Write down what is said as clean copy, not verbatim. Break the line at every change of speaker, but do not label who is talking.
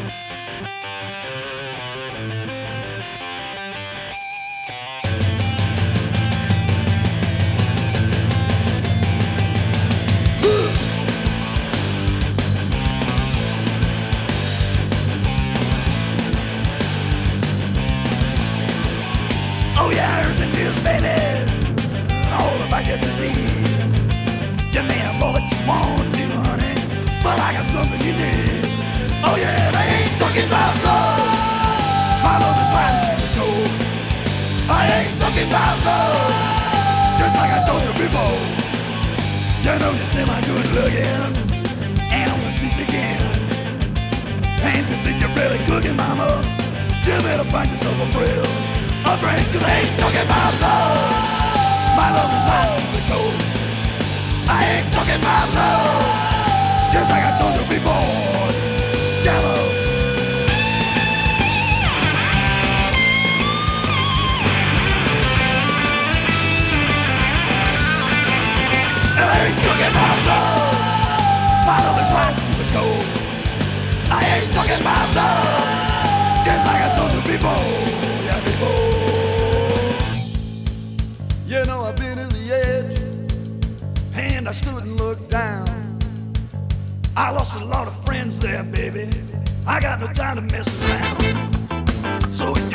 Oh yeah, I heard the news, baby, all about your disease. You may have all that you want to, honey, but I got something you need. Oh yeah, they ain't talking about love. My love is right to the cold. I ain't talking about love, just like I told you before. You know you see my good looking, and on the streets again. And you think you're really cooking, mama? You better find yourself a friend, cause I ain't talking about love. My love is hot to the cold. I ain't talking about love, just like I told you before. Jello. I ain't talking about love. My love is hot to the cold. I ain't talking about love, just like I told you before. Yeah, before. You know I've been in the edge, and I stood and looked down. I lost a lot of friends there, baby. I got no time to mess around. So